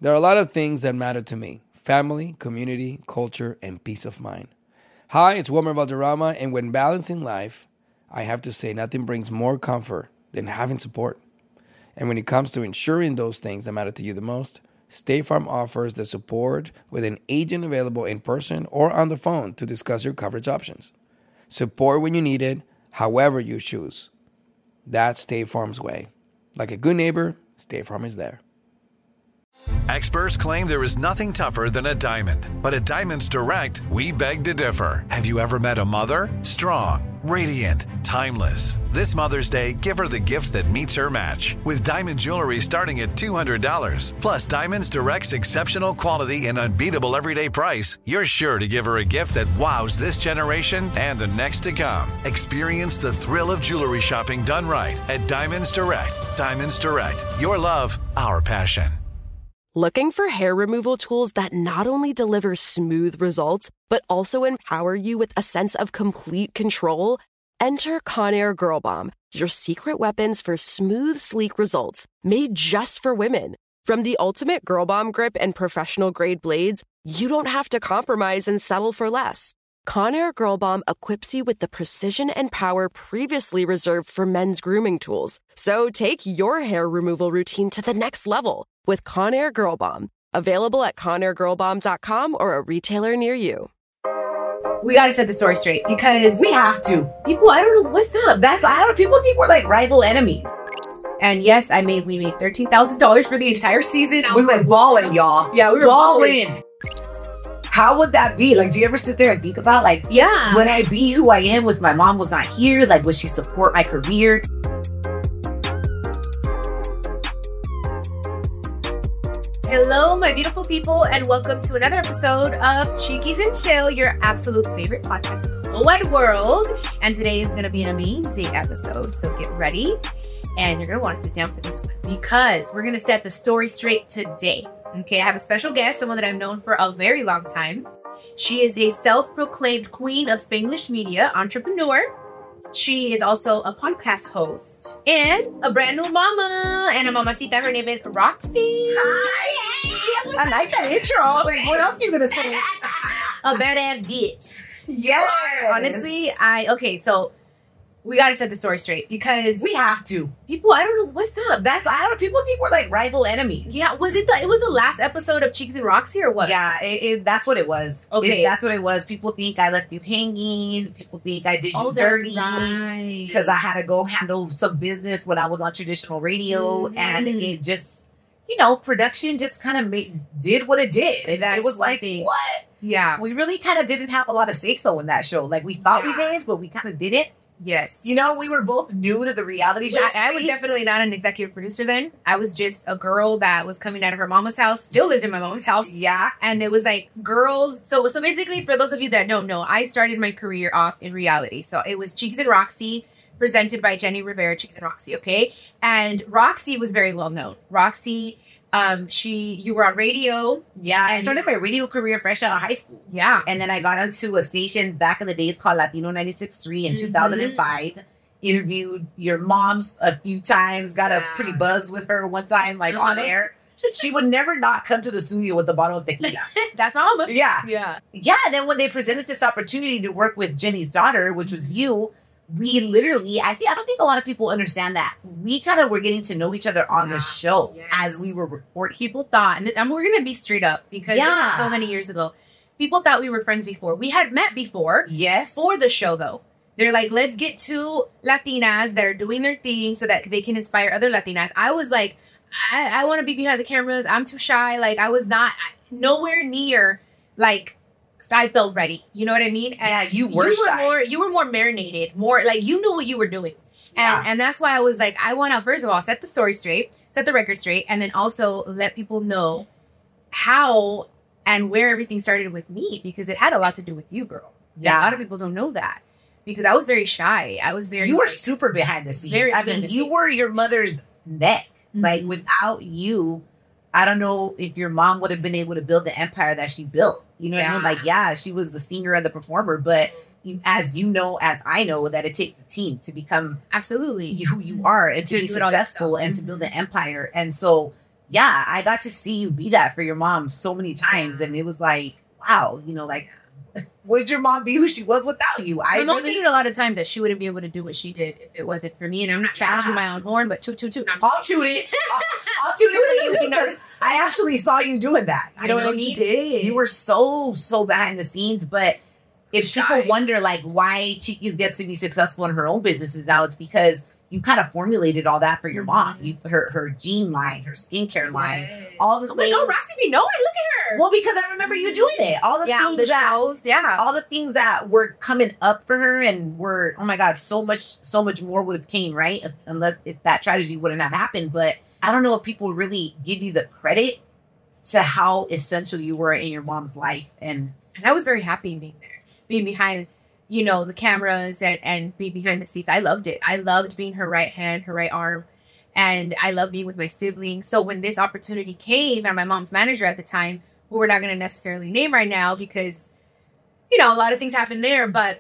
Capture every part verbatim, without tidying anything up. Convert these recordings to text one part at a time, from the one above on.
There are a lot of things that matter to me: family, community, culture, and peace of mind. Hi, it's Wilmer Valderrama, and when balancing life, I have to say nothing brings more comfort than having support. And when it comes to ensuring those things that matter to you the most, State Farm offers the support with an agent available in person or on the phone to discuss your coverage options. Support when you need it, however you choose. That's State Farm's way. Like a good neighbor, State Farm is there. Experts claim there is nothing tougher than a diamond. But at Diamonds Direct, we beg to differ. Have you ever met a mother? Strong, radiant, timeless. This Mother's Day, give her the gift that meets her match. With diamond jewelry starting at two hundred dollars. Plus Diamonds Direct's exceptional quality and unbeatable everyday price, you're sure to give her a gift that wows this generation and the next to come. Experience the thrill of jewelry shopping done right at Diamonds Direct. Diamonds Direct. Your love, our passion. Looking for hair removal tools that not only deliver smooth results, but also empower you with a sense of complete control? Enter Conair Girl Bomb, your secret weapons for smooth, sleek results, made just for women. From the ultimate Girl Bomb grip and professional-grade blades, you don't have to compromise and settle for less. Conair Girl Bomb equips you with the precision and power previously reserved for men's grooming tools. So take your hair removal routine to the next level with Conair Girl Bomb. Available at conair girl bomb dot com or a retailer near you. We gotta set the story straight because we have to. People, I don't know what's up. That's I don't know. People think we're like rival enemies. And yes, I made we made thirteen thousand dollars for the entire season. I was we were like balling, y'all. Yeah, we were balling. balling. How would that be? Like, do you ever sit there and think about, like, yeah, would I be who I am if my mom was not here? Like, would she support my career? Hello, my beautiful people, and welcome to another episode of Cheekies and Chill, your absolute favorite podcast in the whole wide world. And today is going to be an amazing episode, so get ready. And you're going to want to sit down for this one because we're going to set the story straight today. Okay, I have a special guest, someone that I've known for a very long time. She is a self-proclaimed queen of Spanglish media, entrepreneur. She is also a podcast host and a brand new mama and a mamacita. Her name is Roxy. Hi. I like that intro. I was like, what else are you going to say? A badass bitch. Yes. Honestly, I, okay, so we got to set the story straight because we have to. People, I don't know what's up. That's I don't know. People think we're like rival enemies. Yeah, was it the it was the last episode of Cheeks and Roxy or what? Yeah, it, it, that's what it was. Okay, it, that's what it was. People think I left you hanging. People think I did you oh, dirty because right. I had to go handle some business when I was on traditional radio, mm-hmm. and it just, you know, production just kind of made did what it did. It, it was like thing. What? Yeah, we really kind of didn't have a lot of say so in that show. Like we thought yeah. we did, but we kind of didn't. Yes. You know, we were both new to the reality show. I, I was definitely not an executive producer then. I was just a girl that was coming out of her mama's house, still lived in my mama's house. Yeah. And it was like girls. So so basically, for those of you that don't know, I started my career off in reality. So it was Cheeks and Roxy, presented by Jenny Rivera, Cheeks and Roxy, okay? And Roxy was very well known. Roxy... Um, she, you were on radio. Yeah, I started my radio career fresh out of high school. Yeah. And then I got onto a station back in the days called Latino ninety-six point three in mm-hmm. two thousand five. Interviewed your moms a few times, got yeah. a pretty buzz with her one time, like mm-hmm. on air. She would never not come to the studio with a bottle of tequila. That's my mama. Yeah. Yeah. Yeah, and then when they presented this opportunity to work with Jenny's daughter, which was you, we literally, I think, I don't think a lot of people understand that. We kind of were getting to know each other on yeah. the show yes. as we were recording. People thought, and, and we're going to be straight up because yeah. this is so many years ago. People thought we were friends before. We had met before. Yes. For the show, though. They're like, let's get two Latinas that are doing their thing so that they can inspire other Latinas. I was like, I, I want to be behind the cameras. I'm too shy. Like, I was not nowhere near, like, I felt ready. You know what I mean? And yeah, you were, you were shy. more you were more marinated, more like you knew what you were doing. Yeah. And and that's why I was like, I want to first of all set the story straight, set the record straight, and then also let people know how and where everything started with me because it had a lot to do with you, girl. Yeah. And a lot of people don't know that because I was very shy. I was very You were like, super behind the scenes. Very I mean, you were your mother's neck. Mm-hmm. Like without you, I don't know if your mom would have been able to build the empire that she built. You know what yeah. I mean? Like, yeah, she was the singer and the performer, but you, as you know, as I know, that it takes a team to become absolutely who you are and to, to be successful and mm-hmm. to build an empire. And so yeah, I got to see you be that for your mom so many times. And it was like, wow, you know, like, would your mom be who she was without you? I My mom really, said it a lot of times that she wouldn't be able to do what she did if it wasn't for me. And I'm not trying to Yeah. toot my own horn, but toot, toot, toot. No, I'm I'll toot it. I'll, I'll toot it for you because I actually saw you doing that. You know, what I mean? You did. You were so, so behind the scenes. But if Shy. people wonder, like, why Chiquis gets to be successful in her own businesses now, it's because you kind of formulated all that for your mom. Mhm. You her her jean line, her skincare line, Yes. all the Oh my God, things- Roxy be knowing. Look at her. Well, because I remember you doing it. All the yeah, things the that shows. Yeah. all the things that were coming up for her and were, oh my God, so much, so much more would have came, right? If, unless if that tragedy wouldn't have happened. But I don't know if people really give you the credit to how essential you were in your mom's life. And And I was very happy being there, being behind, you know, the cameras and, and being behind the seats. I loved it. I loved being her right hand, her right arm. And I loved being with my siblings. So when this opportunity came, and my mom's manager at the time, who we're not going to necessarily name right now because, you know, a lot of things happened there, but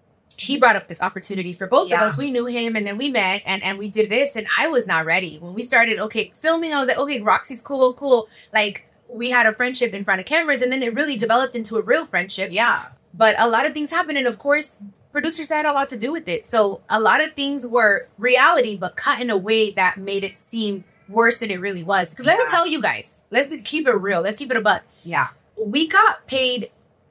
he brought up this opportunity for both Yeah. of us. We knew him and then we met and, and we did this and I was not ready. When we started, okay, filming, I was like, okay, Roxy's cool, cool. Like we had a friendship in front of cameras and then it really developed into a real friendship. yeah, But a lot of things happened. And of course, producers had a lot to do with it. So a lot of things were reality, but cut in a way that made it seem worse than it really was. Because let me Yeah. tell you guys, let's be, keep it real. Let's keep it a buck. yeah. We got paid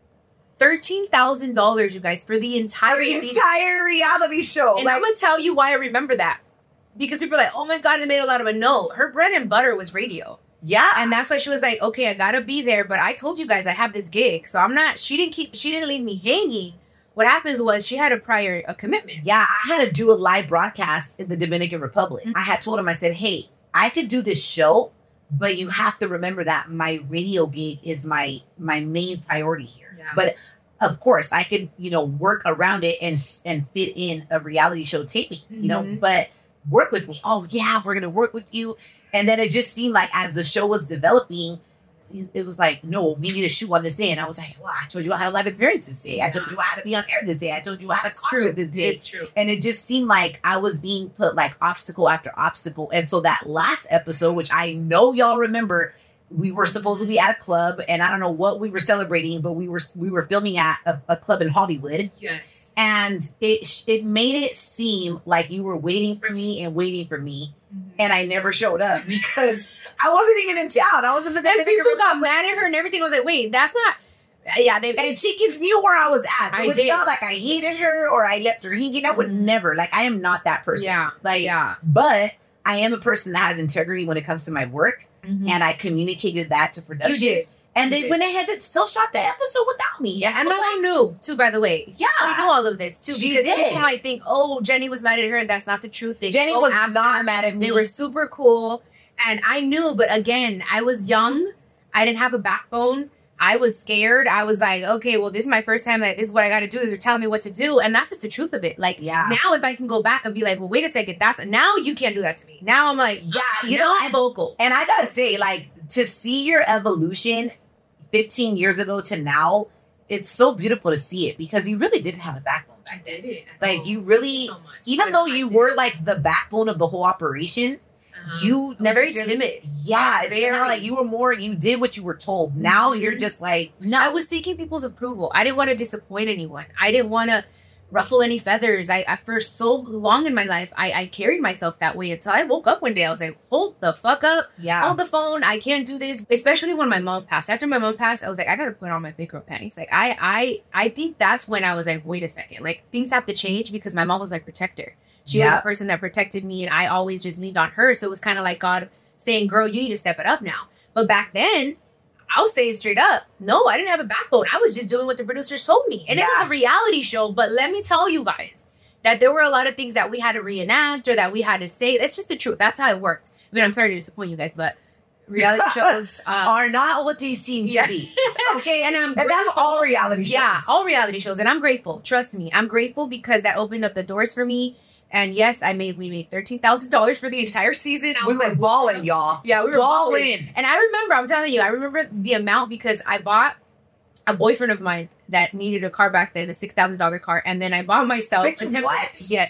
thirteen thousand dollars, you guys, for the entire The season. entire reality show. And like, I'm going to tell you why I remember that. Because people are like, oh my God, they made a lot of a no. Her bread and butter was radio. yeah. And that's why she was like, okay, I gotta be there. But I told you guys I have this gig. So I'm not, she didn't keep, she didn't leave me hanging. What happens was she had a prior a commitment. Yeah, I had to do a live broadcast in the Dominican Republic. Mhm. I had told him, I said, hey, I could do this show, but you have to remember that my radio gig is my my main priority here. Yeah. But of course, I could, you know, work around it and and fit in a reality show taping, you know, Mhm. but work with me. Oh yeah, we're gonna work with you. And then it just seemed like as the show was developing, it was like, no, we need a shoot on this day. And I was like, well, I told you I had live appearance this day. I told you I had to be on air this day. I told you I had to It's talk true. this day. It's true. And it just seemed like I was being put like obstacle after obstacle. And so that last episode, which I know y'all remember, we were supposed to be at a club and I don't know what we were celebrating, but we were we were filming at a, a club in Hollywood. Yes. And it sh- it made it seem like you were waiting for me and waiting for me. And I never showed up because I wasn't even in town. I was in the And Dominican people got Republic. mad at her and everything. I was like, wait, that's not, yeah, they, And Chiquis knew where I was at. So I it's did. not like I hated her or I left her hanging. I would Mhm. never. Like, I am not that person. yeah, Like, yeah. but I am a person that has integrity when it comes to my work. Mhm. And I communicated that to You production. did. And You they did. went ahead and still shot the episode without me. Yeah, and I my was mom knew too, by the way. like, yeah. She knew all of this too. She because did. people might think, oh, Jenny was mad at her, and that's not the truth. They Jenny spoke was after. not mad at me. They were super cool. And I knew, but again, I was young. I didn't have a backbone. I was scared. I was like, okay, well, this is my first time that this is what I got to do. Is they're telling me what to do. And that's just the truth of it. Like, Yeah. now if I can go back and be like, well, wait a second, that's now you can't do that to me. Now I'm like, Yeah, you now know, I'm vocal. And I gotta say, like, to see your evolution fifteen years ago to now, it's so beautiful to see it because you really didn't have a backbone back then. it. Like, you really, so much. even though you were like the backbone of the whole operation, you never never very timid. Yeah, it's Very. not like you were more, you did what you were told. Now Mhm. you're just like, no. I was seeking people's approval. I didn't want to disappoint anyone. I didn't want to ruffle any feathers. I, I for so long in my life, I, I carried myself that way until I woke up one day. I was like, hold the fuck up. yeah. Hold the phone. I can't do this. Especially when my mom passed. After my mom passed, I was like, I gotta put on my big girl panties. Like I I I think that's when I was like, wait a second. Like things have to change because my mom was my protector. She was Yeah. the person that protected me and I always just leaned on her. So it was kind of like God saying, girl, you need to step it up now. But back then, I'll say it straight up. No, I didn't have a backbone. I was just doing what the producers told me. And it Yeah. was a reality show. But let me tell you guys that there were a lot of things that we had to reenact or that we had to say. That's just the truth. That's how it worked. I mean, I'm sorry to disappoint you guys, but reality shows uh, Are not what they seem Yeah. to be. Okay. And I'm and that's grateful. all reality shows. Yeah, all reality shows. And I'm grateful. Trust me. I'm grateful because that opened up the doors for me. And yes, I made we made thirteen thousand dollars for the entire season. I We was were like, balling, y'all. yeah, we were balling. balling. And I remember, I'm telling you, I remember the amount because I bought a boyfriend of mine that needed a car back then, a six thousand dollars car. And then I bought myself Wait, a temp- what? Yes.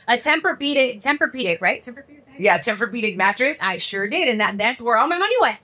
a Tempur-Pedic, Tempur-Pedic, right? Tempur-Pedic. Yeah, Tempur-Pedic mattress. I sure did, and that that's where all my money went.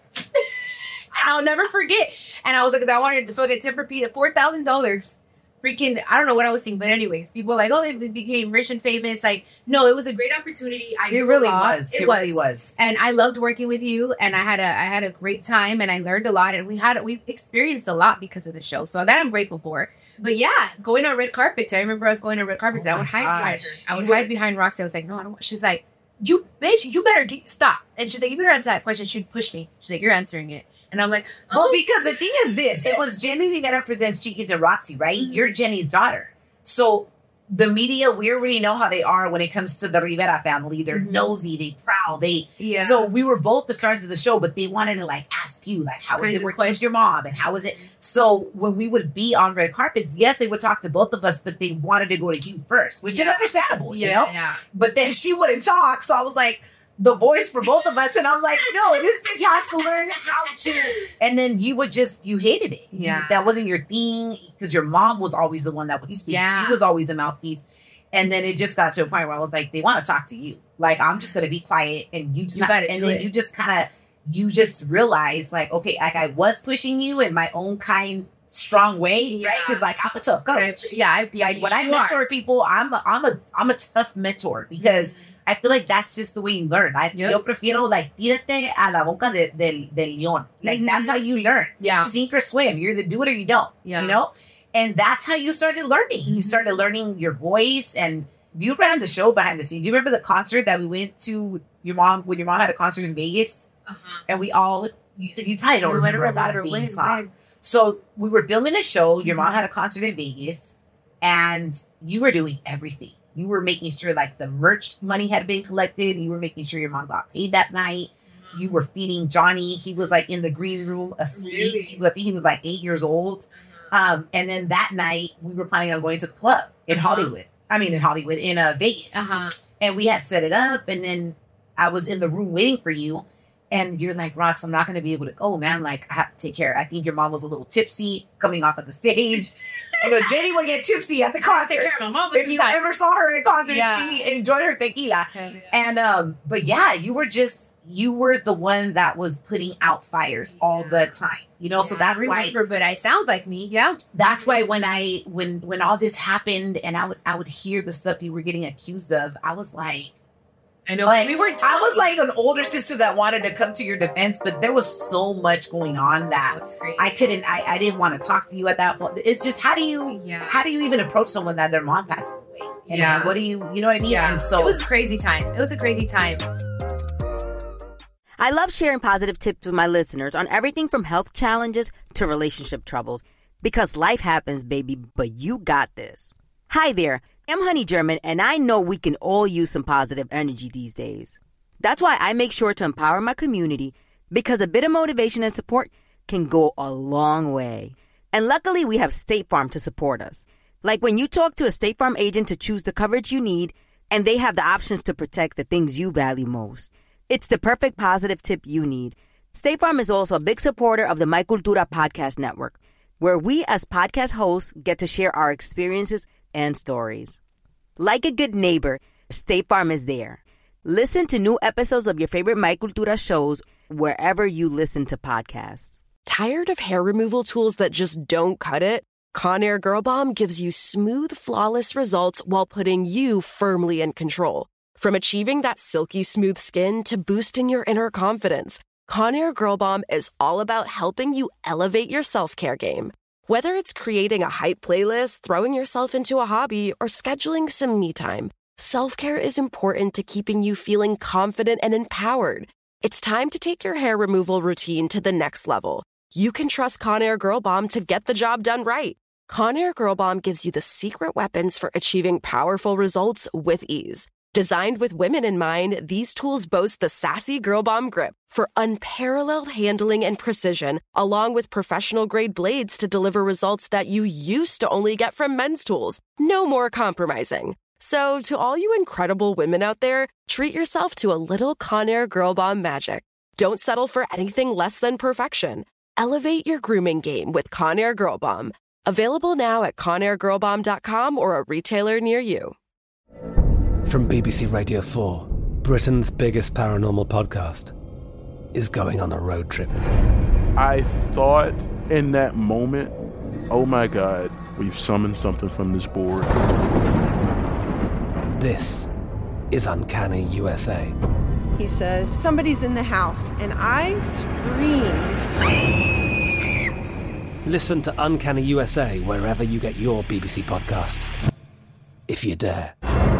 I'll never forget. And I was like, because I wanted to fucking Tempur-Pedic, four thousand dollars. Freaking, I don't know what I was seeing, but anyways, people were like, oh, they became rich and famous. Like, no, it was a great opportunity. I it really was. It, it was. really was. And I loved working with you, and I had a I had a great time, and I learned a lot, and we had we experienced a lot because of the show. So that I'm grateful for. But yeah, going on red carpets. I remember I was going on red carpets. Oh I would hide behind her. I would hide behind Roxy. I was like, no, I don't want. She's like, you bitch, you better get, stop. And she's like, you better answer that question. She'd push me. She's like, you're answering it. And I'm like, oh. Well, because the thing is this, it was Jenny that represents Chiquis and Roxy, right? Mm-hmm. You're Jenny's daughter. So the media, we already know how they are when it comes to the Rivera family. They're mm-hmm. nosy, they prowl, they. Yeah. So we were both the stars of the show, but they wanted to like ask you, like, how is it working with your mom? And how is it? So when we would be on red carpets, yes, they would talk to both of us, but they wanted to go to you first, which yeah. is understandable, yeah, you know? Yeah. But then she wouldn't talk. So I was like, the voice for both of us. And I'm like, no, this bitch has to learn how to. And then you would just, you hated it. Yeah. That wasn't your thing because your mom was always the one that would speak. Yeah. She was always a mouthpiece. And then it just got to a point where I was like, they want to talk to you. Like, I'm just going to be quiet and you just, you gotta and do then it. you just kind of, you just realize like, okay, like I was pushing you in my own kind, strong way, yeah. right? Because like, I'm a tough coach. Yeah. I, yeah like when I mentor are. people, I'm a, I'm a, I'm a tough mentor because mm-hmm. I feel like that's just the way you learn. I yep. Yo prefiero like tírate a la boca de, del, del león. Like mm-hmm. that's how you learn. Yeah. Sink or swim. You either do it or you don't. Yeah. You know? And that's how you started learning. Mm-hmm. You started learning your voice and you ran the show behind the scenes. Do you remember the concert that we went to your mom when your mom had a concert in Vegas? Uh-huh. And we all you, you probably don't remember, remember about it being when, So we were filming a show. Your mom had a concert in Vegas and you were doing everything. You were making sure like the merch money had been collected. You were making sure your mom got paid that night. Mm-hmm. You were feeding Johnny. He was like in the green room asleep. Really? He, I think he was like eight years old. Mm-hmm. Um, and then that night we were planning on going to the club in uh-huh. Hollywood. I mean, in Hollywood, in uh, Vegas. Uh-huh. And we had set it up. And then I was in the room waiting for you. And you're like, Rox, I'm not going to be able to go, man. Like, I have to take care. I think your mom was a little tipsy coming off of the stage. You know, Jenny would get tipsy at the concert. If you ever saw her at concert, yeah. she enjoyed her tequila. Yeah. And, um, but yeah, you were just, you were the one that was putting out fires yeah. all the time. You know, yeah, so that's I remember, why. But I sound like me, yeah. That's why when I, when, when all this happened and I would, I would hear the stuff you were getting accused of, I was like, I know. Like, we were. I was like an older sister that wanted to come to your defense, but there was so much going on that I couldn't. I, I didn't want to talk to you at that point. It's just how do you yeah. how do you even approach someone that their mom passes away? And yeah. What do you you know what I mean? Yeah. And so it was a crazy time. It was a crazy time. I love sharing positive tips with my listeners on everything from health challenges to relationship troubles because life happens, baby. But you got this. Hi there. I'm Honey German, and I know we can all use some positive energy these days. That's why I make sure to empower my community, because a bit of motivation and support can go a long way. And luckily, we have State Farm to support us. Like when you talk to a State Farm agent to choose the coverage you need, and they have the options to protect the things you value most. It's the perfect positive tip you need. State Farm is also a big supporter of the My Cultura podcast network, where we as podcast hosts get to share our experiences and stories. Like a good neighbor, State Farm is there. Listen to new episodes of your favorite My Cultura shows wherever you listen to podcasts. Tired of hair removal tools that just don't cut it? Conair Girl Bomb gives you smooth, flawless results while putting you firmly in control. From achieving that silky smooth skin to boosting your inner confidence, Conair Girl Bomb is all about helping you elevate your self-care game. Whether it's creating a hype playlist, throwing yourself into a hobby, or scheduling some me time, self-care is important to keeping you feeling confident and empowered. It's time to take your hair removal routine to the next level. You can trust Conair Girl Bomb to get the job done right. Conair Girl Bomb gives you the secret weapons for achieving powerful results with ease. Designed with women in mind, these tools boast the sassy Girl Bomb grip for unparalleled handling and precision, along with professional-grade blades to deliver results that you used to only get from men's tools. No more compromising. So, to all you incredible women out there, treat yourself to a little Conair Girl Bomb magic. Don't settle for anything less than perfection. Elevate your grooming game with Conair Girl Bomb. Available now at conair girl bomb dot com or a retailer near you. From B B C Radio four, Britain's biggest paranormal podcast is going on a road trip. I thought in that moment, oh my God, we've summoned something from this board. This is Uncanny U S A. He says, somebody's in the house, and I screamed. Listen to Uncanny U S A wherever you get your B B C podcasts, if you dare.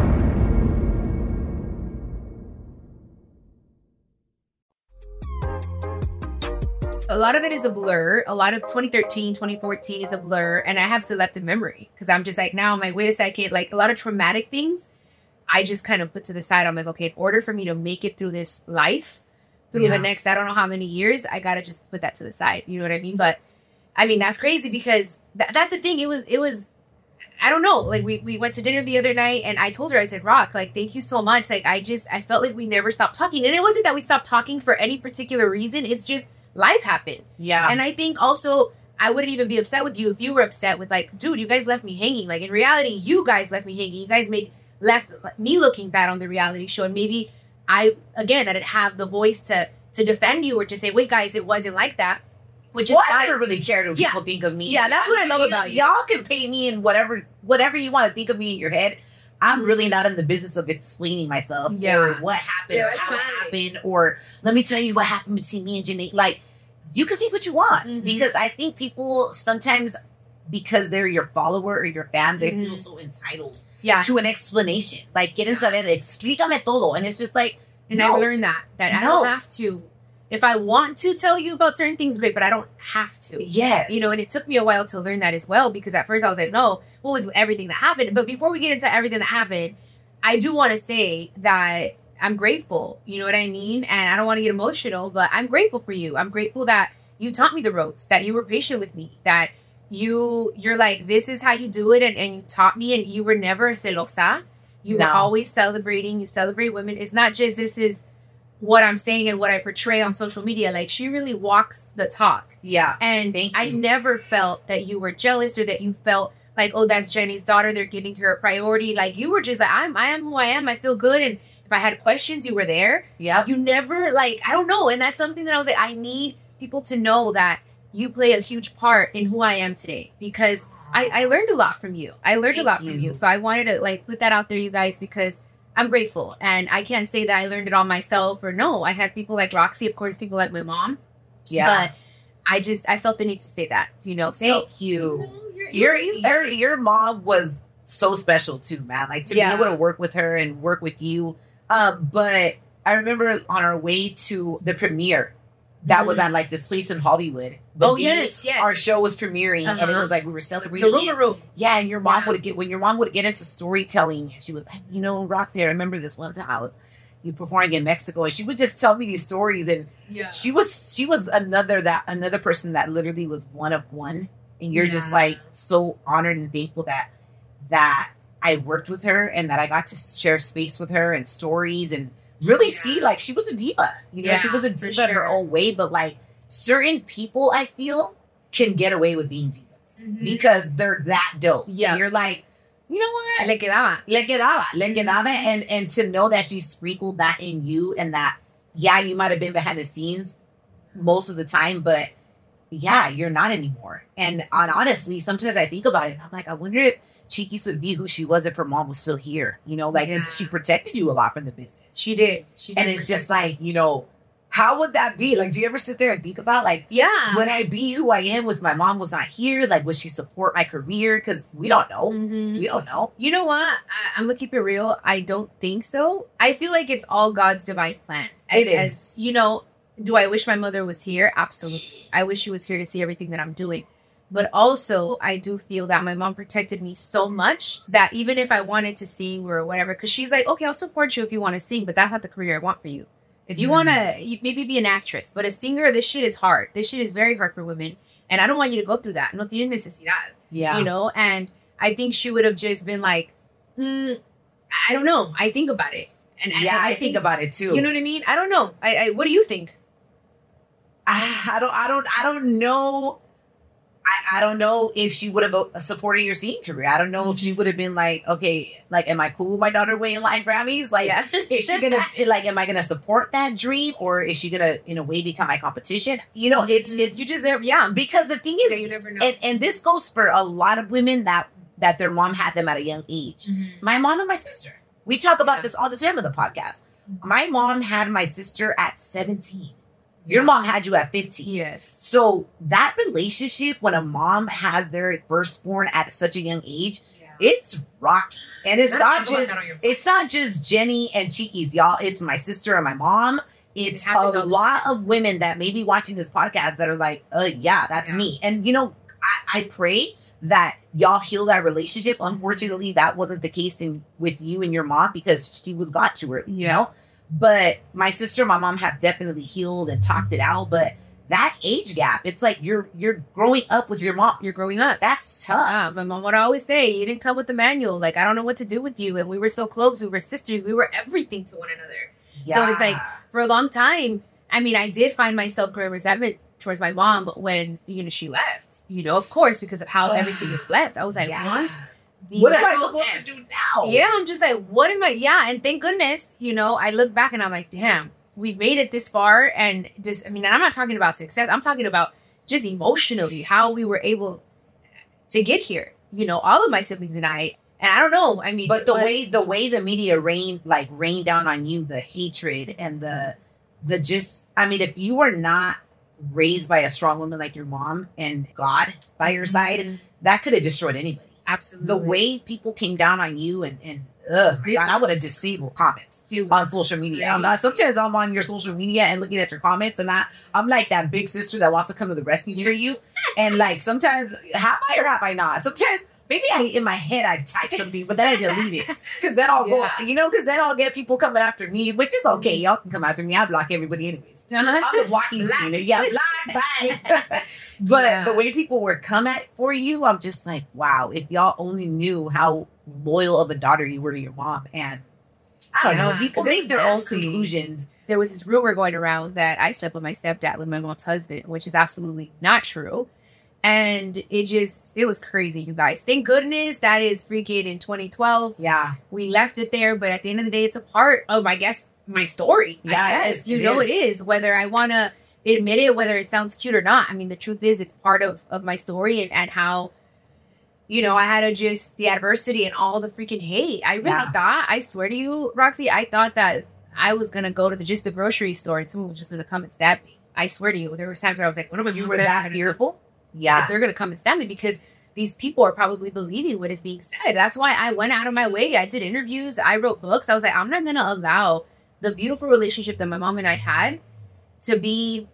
A lot of it is a blur. A lot of twenty thirteen, twenty fourteen is a blur. And I have selective memory because I'm just like, now I'm like, wait a second. Like a lot of traumatic things, I just kind of put to the side. I'm like, okay, in order for me to make it through this life, through yeah. the next, I don't know how many years, I got to just put that to the side. You know what I mean? But I mean, that's crazy because th- that's the thing. It was, it was, I don't know. Like we, we went to dinner the other night and I told her, I said, Rock, like, thank you so much. Like, I just, I felt like we never stopped talking. And it wasn't that we stopped talking for any particular reason. It's just, life happened. Yeah. And I think also I wouldn't even be upset with you if you were upset with like, dude, you guys left me hanging. Like in reality, you guys left me hanging. You guys made left me looking bad on the reality show. And maybe I, again, I didn't have the voice to to defend you or to say, wait, guys, it wasn't like that. Which is well, I never really cared what yeah. people think of me. Yeah, that's what I love about you. Y'all can paint me in whatever whatever you want to think of me in your head. I'm really not in the business of explaining myself yeah. or what happened yeah, or how it right. happened or let me tell you what happened between me and Janae. Like, you can think what you want mm-hmm. because I think people sometimes, because they're your follower or your fan, they mm-hmm. feel so entitled yeah. to an explanation. Like, get into it, explícame todo. And it's just like, and no. I learned that, that no. I don't have to. If I want to tell you about certain things, great, but I don't have to. Yes. You know, and it took me a while to learn that as well because at first I was like, no, well, with everything that happened. But before we get into everything that happened, I do want to say that I'm grateful. You know what I mean? And I don't want to get emotional, but I'm grateful for you. I'm grateful that you taught me the ropes, that you were patient with me, that you, you're like, this is how you do it. And, and you taught me and you were never celosa. You no. were always celebrating. You celebrate women. It's not just this is what I'm saying and what I portray on social media. Like she really walks the talk. Yeah. And I never felt that you were jealous or that you felt like, oh, that's Jenny's daughter. They're giving her a priority. Like you were just like, I'm, I am who I am. I feel good. And if I had questions, you were there. Yeah. You never like, I don't know. And that's something that I was like, I need people to know that you play a huge part in who I am today because I, I learned a lot from you. I learned Thank a lot you. from you. So I wanted to like put that out there, you guys, because I'm grateful. And I can't say that I learned it all myself or no. I had people like Roxy, of course, people like my mom. Yeah. But I just, I felt the need to say that, you know. Thank so, you. you know, you're, your, you're, your, your mom was so special too, man. Like to Yeah. be able to work with her and work with you. Um, but I remember on our way to the premiere, that Mm-hmm. was at like this place in Hollywood. The Oh, day yes, yes. Our show was premiering and it Uh-huh. was like we were celebrating. the rumor room. Yeah, and your mom Yeah. would get when your mom would get into storytelling, and she was like, you know, Roxy, I remember this one time I was you performing in Mexico, and she would just tell me these stories, and Yeah. she was she was another that another person that literally was one of one, and you're just Yeah. like so honored and thankful that that I worked with her and that I got to share space with her and stories and really Yeah. see like she was a diva, you know, Yeah, she was a for diva in her sure. own way, but like certain people I feel can get away with being divas Mhm. because they're that dope. Yeah. And you're like, you know what? Le quedaba. Le quedaba, le quedaba, and and to know that she sprinkled that in you, and that yeah, you might have been behind the scenes most of the time, but yeah, you're not anymore. And on honestly, sometimes I think about it, and I'm like, I wonder if Chiquis would be who she was if her mom was still here. You know, like 'cause Yeah. she protected you a lot from the business, She did. She did. and it's just like, you know, how would that be? Like, do you ever sit there and think about like, yeah. would I be who I am if my mom was not here? Like, would she support my career? Because we don't know. Mhm. We don't know. You know what? I, I'm gonna keep it real. I don't think so. I feel like it's all God's divine plan. As, It is. As, you know, do I wish my mother was here? Absolutely. I wish she was here to see everything that I'm doing. But also, I do feel that my mom protected me so much that even if I wanted to sing or whatever, because she's like, okay, I'll support you if you want to sing, but that's not the career I want for you. If you Mm. want to maybe be an actress, but a singer, this shit is hard. This shit is very hard for women. And I don't want you to go through that. No tiene necesidad. Yeah. You know, and I think she would have just been like, mm, I don't know. I think about it. And and Yeah, I, think, about it too. You know what I mean? I don't know. I, I what do you think? I, I don't I don't I don't know. I, I don't know if she would have supported your singing career. I don't know if she would have been like, okay, like, am I cool with my daughter winning Latin Grammys? Like, Yeah. is she gonna like, am I gonna support that dream, or is she gonna, in a way, become my competition? You know, it's it's You just never, yeah. because the thing Yeah, you is, never know. and and this goes for a lot of women that that their mom had them at a young age. My mom and my sister. We talk about Yeah. this all the time on the podcast. My mom had my sister at seventeen. Your mom had you at fifteen. Yes. So that relationship, when a mom has their firstborn at such a young age, Yeah. it's rocky. And it's Not not talk about just that on your it's not just Jenny and Cheekies, y'all. It's my sister and my mom. It's It happens a all the lot of women that may be watching this podcast that are like, uh, yeah, that's Yeah. me. And you know, I, I pray that y'all heal that relationship. Unfortunately, that wasn't the case in with you and your mom because she was got to her, you Yeah. know. But my sister and my mom have definitely healed and talked it out. But that age gap, it's like you're you're growing up with your mom. You're growing up. That's tough. Yeah, my mom would always say, you didn't come with the manual. Like, I don't know what to do with you. And we were so close. We were sisters. We were everything to one another. So it's like, for a long time, I mean, I did find myself growing resentment towards my mom when, you know, she left. You know, of course, because of how everything is left. I was like, Yeah. what? The What am I little supposed F. to do now? Yeah, I'm just like, what am I? Yeah, and thank goodness, you know, I look back and I'm like, damn, we've made it this far. And just, I mean, I'm not talking about success. I'm talking about just emotionally, how we were able to get here. You know, all of my siblings and I. And I don't know. I mean, But the it was- way the way the media rained like rained down on you, the hatred and the the just I mean, if you were not raised by a strong woman like your mom and God by your side, Mhm. that could have destroyed anybody. Absolutely. The way people came down on you and and ugh, my It God, I would have was- disabled comments It was on social media. I'm not, sometimes I'm on your social media and looking at your comments, and I I'm like that big sister that wants to come to the rescue for you. And like sometimes have I or have I not? Sometimes maybe I in my head I type something, but then I delete it because then I'll Yeah. go, you know, because then I'll get people coming after me, which is okay. Y'all can come after me. I block everybody anyways. Uh-huh. I'm a walking Black. cleaner. Yeah, black, bye. But Yeah. the way people were come at for you, I'm just like, wow, if y'all only knew how loyal of a daughter you were to your mom. And I don't know, Yeah, people 'cause it make was their own nasty. conclusions. There was this rumor going around that I slept with my stepdad, with my mom's husband, which is absolutely not true. And it just, it was crazy, you guys. Thank goodness that is freaking in twenty twelve. Yeah. We left it there, but at the end of the day, it's a part of, I guess, my story. Yeah, I it guess. is. You It know is. it is, whether I want to admit it, whether it sounds cute or not. I mean, the truth is, it's part of, of my story and, and how, you know, I had to just, the adversity and all the freaking hate. I really Yeah. thought, I swear to you, Roxy, I thought that I was going to go to the just the grocery store and someone was just going to come and stab me. I swear to you, there were times where I was like, what am I You mom's were parents that gonna do? fearful? That Yeah. they're going to come and stab me because these people are probably believing what is being said. That's why I went out of my way. I did interviews. I wrote books. I was like, I'm not going to allow the beautiful relationship that my mom and I had to be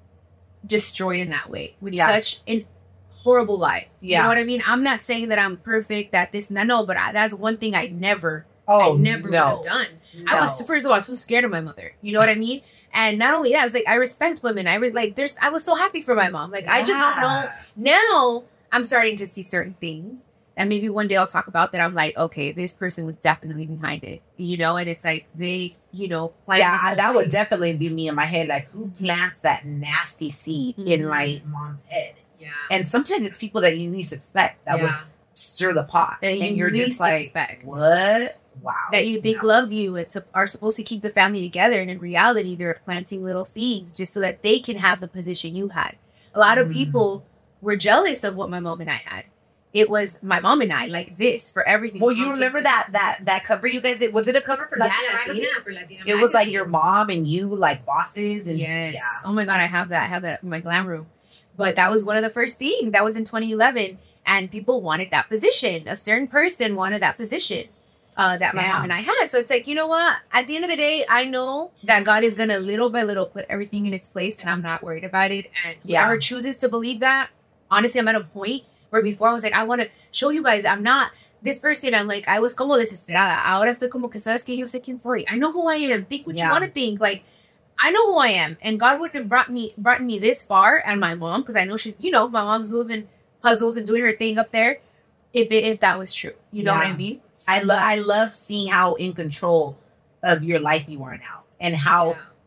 destroyed in that way with Yeah. such an horrible lie. You Yeah. know what I mean? I'm not saying that I'm perfect, that this, no, no, but I, that's one thing I never, Oh, I never no. would have done. I was, No. first of all, too scared of my mother. You know what I mean? And not only that, I was like, I respect women. I re- like, there's, I was so happy for my mom. Like, I just don't know. Now I'm starting to see certain things that maybe one day I'll talk about that. I'm like, okay, this person was definitely behind it, you know? And it's like, they, you know, plan Yeah, this I, whole that would thing. definitely be me in my head. Like, who plants that nasty seed in Mhm. my mom's head? Yeah. And sometimes it's people that you least expect that would Yeah. stir the pot. That and you you're just least like, expect. what? Wow. That you think No. love you and sup- are supposed to keep the family together. And in reality, they're planting little seeds just so that they can have the position you had. A lot of Mhm. people were jealous of what my mom and I had. It was my mom and I like this for everything. Well, My you mom remember came that that that cover you guys did? Was it a cover for to- Latina yeah, magazine? Latina, for Latina It was like magazine. your mom and you like bosses and Yes. yeah. Oh my God, I have that. I have that in my glam room. But that was one of the first things. That was in twenty eleven. And people wanted that position. A certain person wanted that position uh, that my Yeah. mom and I had. So it's like, you know what? At the end of the day, I know that God is going to little by little put everything in its place. And I'm not worried about it. And Yeah. whoever chooses to believe that, honestly, I'm at a point where before I was like, I want to show you guys I'm not this person. I'm like, I was como desesperada. Ahora estoy como que sabes que yo sé quién soy. I know who I am. Think what Yeah. you want to think. Like, I know who I am, and God wouldn't have brought me brought me this far, and my mom, because I know she's, you know, my mom's moving puzzles and doing her thing up there. If it, if that was true, you know what I Yeah. mean? I love I love seeing how in control of your life you are now and how Yeah.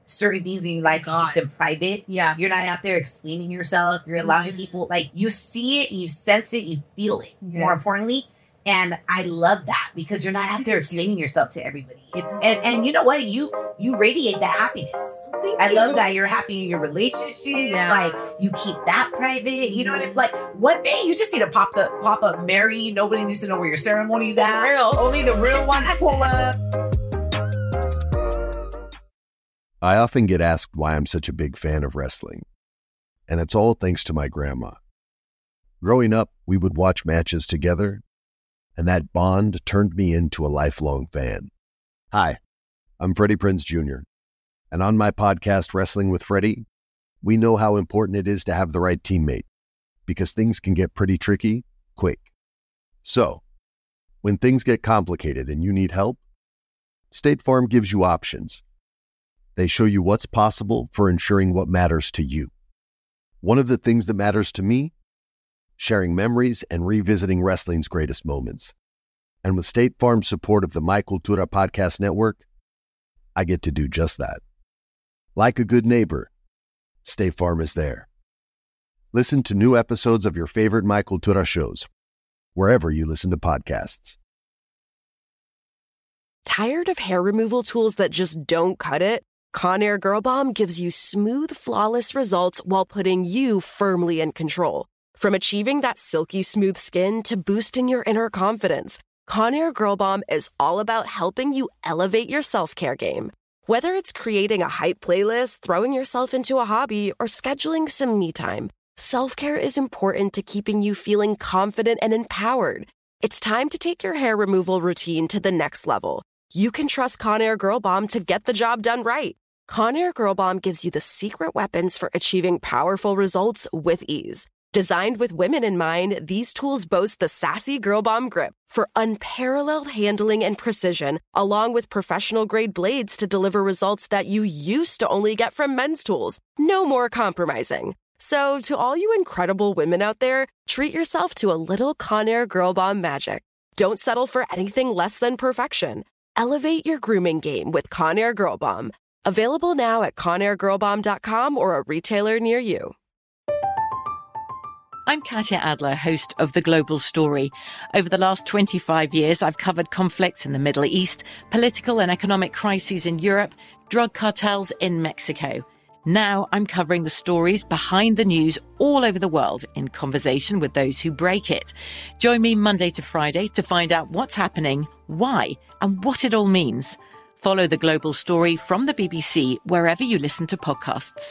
certain things in your life, you keep them private. Yeah. You're not out there explaining yourself. You're allowing Mhm. people, like, you see it, you sense it, you feel it, more Yes. importantly. And I love that because you're not out there explaining yourself to everybody. It's and, and you know what? You you radiate that happiness. Thank I you. love that you're happy in your relationship. Yeah. Like you keep that private. You know what I mean? Like one day you just need to pop the pop up Mary. Nobody needs to know where your ceremony's at. real. Only the real ones pull up. I often get asked why I'm such a big fan of wrestling, and it's all thanks to my grandma. Growing up, we would watch matches together, and that bond turned me into a lifelong fan. Hi, I'm Freddie Prinze Junior, and on my podcast, Wrestling with Freddie, we know how important it is to have the right teammate, because things can get pretty tricky quick. So, when things get complicated and you need help, State Farm gives you options. They show you what's possible for ensuring what matters to you. One of the things that matters to me, sharing memories and revisiting wrestling's greatest moments. And with State Farm's support of the My Cultura Podcast Network, I get to do just that. Like a good neighbor, State Farm is there. Listen to new episodes of your favorite My Cultura shows, wherever you listen to podcasts. Tired of hair removal tools that just don't cut it? Conair Girl Bomb gives you smooth, flawless results while putting you firmly in control. From achieving that silky smooth skin to boosting your inner confidence, Conair Girl Bomb is all about helping you elevate your self-care game. Whether it's creating a hype playlist, throwing yourself into a hobby, or scheduling some me time, self-care is important to keeping you feeling confident and empowered. It's time to take your hair removal routine to the next level. You can trust Conair Girl Bomb to get the job done right. Conair Girl Bomb gives you the secret weapons for achieving powerful results with ease. Designed with women in mind, these tools boast the sassy Girl Bomb grip for unparalleled handling and precision, along with professional-grade blades to deliver results that you used to only get from men's tools. No more compromising. So, to all you incredible women out there, treat yourself to a little Conair Girl Bomb magic. Don't settle for anything less than perfection. Elevate your grooming game with Conair Girl Bomb. Available now at conair girl bomb dot com or a retailer near you. I'm Katya Adler, host of The Global Story. Over the last twenty-five years, I've covered conflicts in the Middle East, political and economic crises in Europe, drug cartels in Mexico. Now I'm covering the stories behind the news all over the world in conversation with those who break it. Join me Monday to Friday to find out what's happening, why, and what it all means. Follow The Global Story from the B B C wherever you listen to podcasts.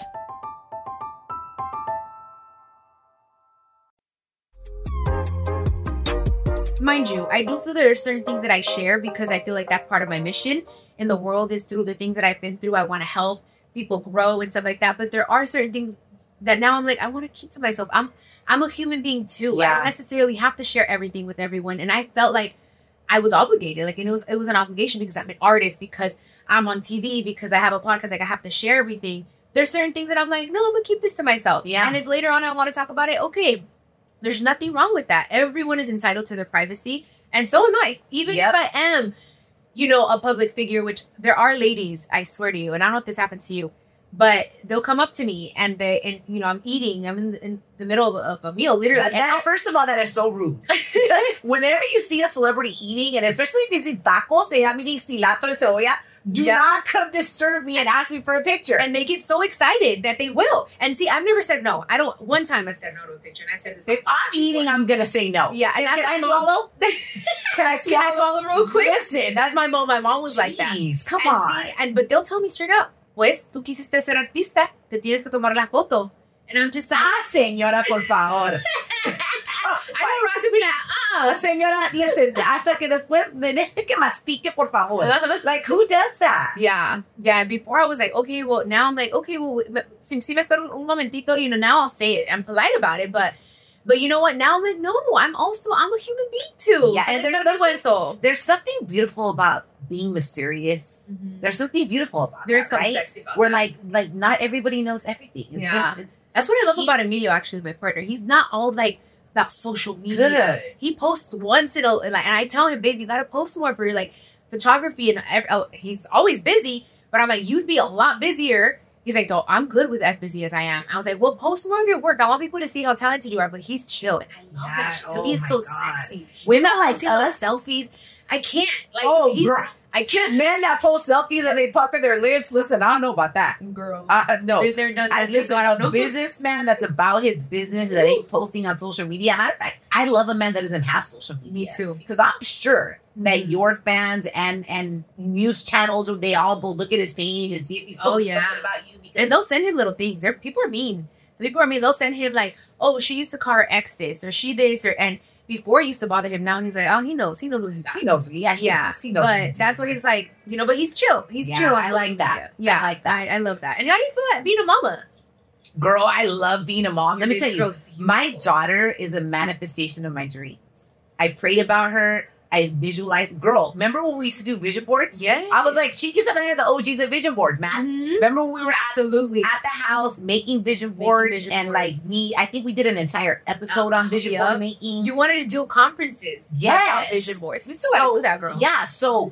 Mind you, I do feel there are certain things that I share because I feel like that's part of my mission in the world is through the things that I've been through. I want to help people grow and stuff like that. But there are certain things that now I'm like, I want to keep to myself. I'm I'm a human being too. Yeah. I don't necessarily have to share everything with everyone. And I felt like I was obligated. Like, and it was it was an obligation because I'm an artist, because I'm on T V, because I have a podcast. Like, I have to share everything. There's certain things that I'm like, no, I'm gonna keep this to myself. Yeah. And if later on I want to talk about it, okay. There's nothing wrong with that. Everyone is entitled to their privacy. And so am I. Even Yep. if I am, you know, a public figure, which there are ladies, I swear to you, and I don't know if this happens to you, but they'll come up to me and they, and you know, I'm eating, I'm in the, in the middle of, of a meal, literally. That, and that- I- first of all, that is so rude. Whenever you see a celebrity eating, and especially if it's in tacos, and I'm eating cilantro and cebolla, do Yeah. not come disturb me and ask me for a picture. and they get so excited that they will. And see, I've never said no. I don't, one time I've said no to a picture, and I said this. if I'm eating, I'm gonna say no. Yeah, and Can that's I my mom. swallow? Can I swallow? Can I swallow real quick? Listen, That's my mom. My mom was like that. Jeez, come And on. see, and but they'll tell me straight up, pues tú quisiste ser artista, te tienes que tomar la foto. And I'm just like, Ah, señora, por favor. I know Ross would be like, ah. Señora, listen, hasta que después de deje que mastique, por favor. Like, who does that? Yeah, yeah. And before I was like, okay, well, now I'm like, okay, well, si, si me espero un momentito, you know, now I'll say it. I'm polite about it, but, but you know what? Now I'm like, no, I'm also, I'm a human being too. Yeah, So and like, there's no vergüenza. There's something beautiful about being mysterious. Mhm. There's something beautiful about There's that, something right? sexy about Where that. like, like not everybody knows everything. It's Yeah. just That's what I love He- about Emilio, actually, my partner. He's not all like about social media. Good. He posts once in a like, and I tell him, babe, you gotta post more for your like photography, and ev- oh, he's always busy. But I'm like, you'd be a lot busier. He's like, no, I'm good with as busy as I am. I was like, well, post more of your work. I want people to see how talented you are. But he's chill. And I love Yeah. that shit. To Oh me, it's my so God. sexy. Women Not like posting those us. selfies. I can't. Like, Oh, he's- girl. I can't. Men that post selfies and they pucker their lips. Listen, I don't know about that. Girl. Uh, no. They're, they're done. I they're listen, done, a businessman that's about his business that ain't posting on social media. And I, I love a man that doesn't have social media. Me too. Because I'm sure that Mhm. your fans and and news channels, they all go look at his page and see if he's Oh, posting yeah. something about you. Because And they'll send him little things. They're, people are mean. People are mean. They'll send him like, oh, she used to call her ex this or she this or and before it used to bother him. Now he's like, oh, he knows. He knows what he got. he knows me. Yeah, he Yeah, knows. He knows what but he's that's doing. what he's like, you know. But he's chill. He's Yeah, chill. on I social like that. media. Yeah, I like that. I, I love that. And how do you feel like being a mama? Girl, I love being a mom. Let me Your tell baby you, girl's beautiful. my daughter is a manifestation of my dreams. I prayed about her. I visualized. Girl, remember when we used to do vision boards? Yeah, I was like, Chiquis and I are the O Gs of vision board, man. Mhm. Remember when we were at, absolutely. at the house making vision boards vision and boards. like we, I think we did an entire episode on vision Yup. board making. You wanted to do conferences. Yes. about vision boards. We still got to do that, girl. Yeah. So